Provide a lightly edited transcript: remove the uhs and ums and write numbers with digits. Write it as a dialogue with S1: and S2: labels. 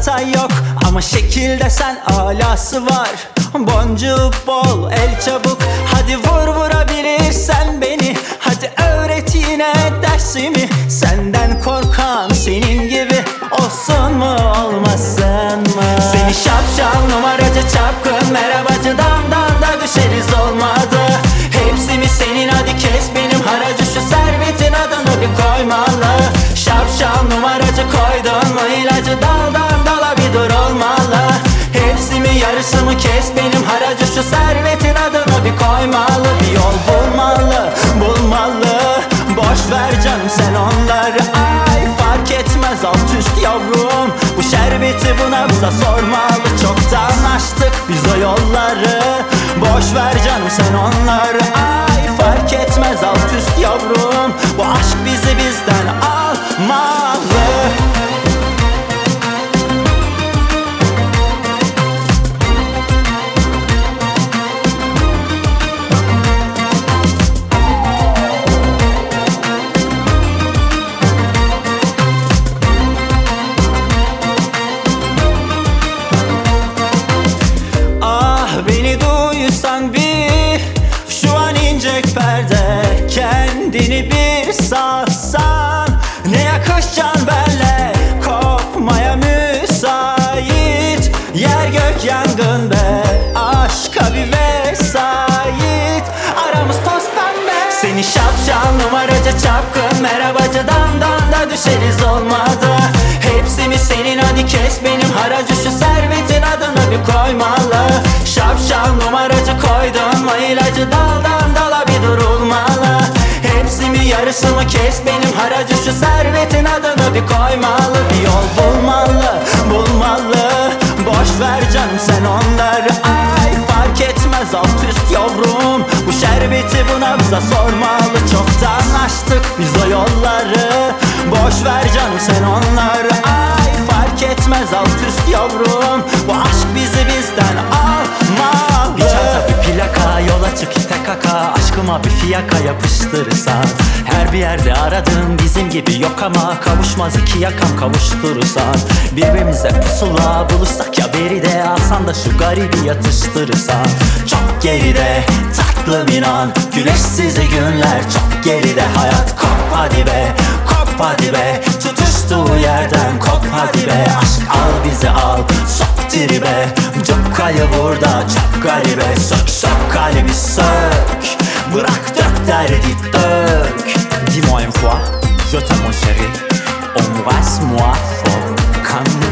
S1: hata yok ama şekilde sen alası var. Boncuğu bol, el çabuk, hadi vur vurabilirsen beni. Hadi öğret yine dersimi, senden korkan senin gibi olsun mu olmasın mı? Seni şapşal numaracı çapkın merhabacı damdan da düşeriz olmadı. Hepsi mi senin, hadi kes benim haracı, şu servetin adını bir koymalı. Şapşal numaracı koydun mu ilacı, daldan dala bir dur olmalı. Hepsi mi yarısı mı, kes benim haracı, şu servetin adını bir koymalı. Bir yol bulmalı, boş ver canım sen onları. Ay fark etmez alt üst yavrum, bu şerbeti bu nabza sormalı. Çoktan açtık biz o yolları, boş ver canım sen onları. Ay fark etmez alt üst yavrum, bu aşk bizi bizden almalı. Beni duysan bir, şu an incek perde, kendini bir satsan ne yakışacaksın benle, kopmaya müsait. Yer gök yangın be, aşka bir vesait, aramız toz pembe. Seni şapşal numaracı çapkın merhabacı damdan da düşeriz olmadı. Hepsi mi senin, hadi kes benim haracı, şu servetin adını bir koymalı. Şapşal numaracı koydun mu ilacı, daldan dala bir durulmalı. Hepsi mi yarısı mı, kes benim haracı, şu servetin adını bir koymalı. Bir yol bulmalı, boş ver canım sen onları. Ay fark etmez alt üst yavrum, bu şerbeti bu nabza sormalı. Çoktan açtık biz o yolları, boş ver canım sen onları. Ay fark etmez alt üst yavrum, bu aşk bizi bizden almalı. Bir çanta bir plaka, yola çık ite kaka, aşkıma bir fiyaka yapıştırırsan. Her bir yerde aradığım bizim gibi yok ama kavuşmaz iki yakam kavuşturursan. Birbirimize pusula bulursak ya beride, alsan da şu garibi yatıştırırsan. Çok geride tatlım inan, güneşsiz günler çok geride. Hayat kop hadi be, kop hadi be, tutuştuğu yerden kop hadi be. Aşk al bizi al, sok tribe, cukkayı burada çok garibe. Sök kalbi sök, bırak dök derdi dök. Dis-moi une fois, je t'aime mon chéri, embrasse-moi fort comme